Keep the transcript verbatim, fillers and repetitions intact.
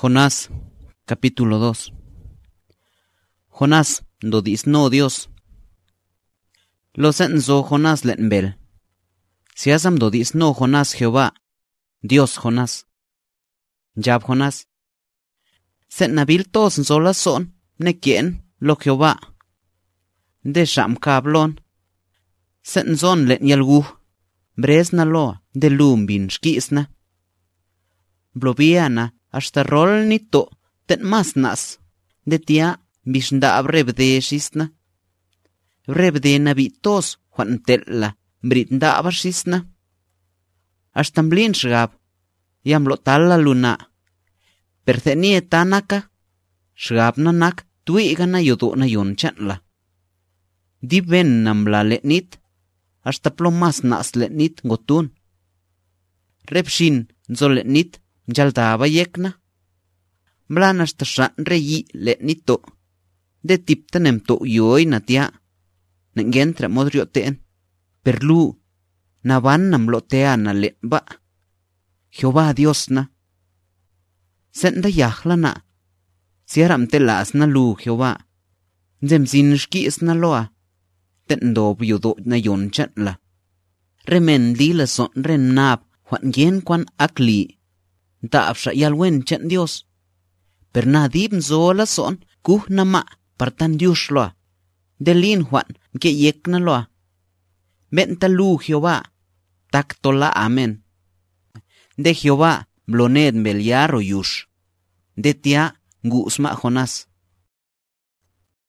Jonás, capítulo dos. Jonás, do disno Dios. Lo senzo Jonás len bel. Siasam do disno Jonás Jehová, Dios Jonás. Jab Jonás. Sen nabil tos nzola son, ne kien lo Jehová. De sham kablon. Sen zon len yalgu, brez na loa, de lumbin shkisna. Blobiana, hasta rol ni to, ten mas nas, de tia bishda rebde shisna. Rebde na bitos, juan tella, britda shisna. Hasta mblin shgab, yam lo talla luna. Perthenie tanaka, shgab na nak, tuiga na yodo na yon chanla. Di ben namla letnit, hasta plomas nas letnit gotun. Repshin zo letnit, jaldaba yekna. Mlan hasta shan reyi letnito. De tiptanem to yoy na tia. Nengentra modrioten. Perlu. Navan nam lotea na letba. Jehová Dios na. Senda yahla na. Siaram telas na lu Jehová. Zemzin shkis na loa. Ten dob yodo na yon chatla. Remen li la son ren nab. Juan yen kwan akli. Daab sha yalwen chen Dios. Per na dib nzola son kuh na ma partan Dios loa. Delin Juan ke yek na loa. Benta lu Jehová. Tak tola amen. De Jehová bloned beliaro yush. De tia gusma Jonás.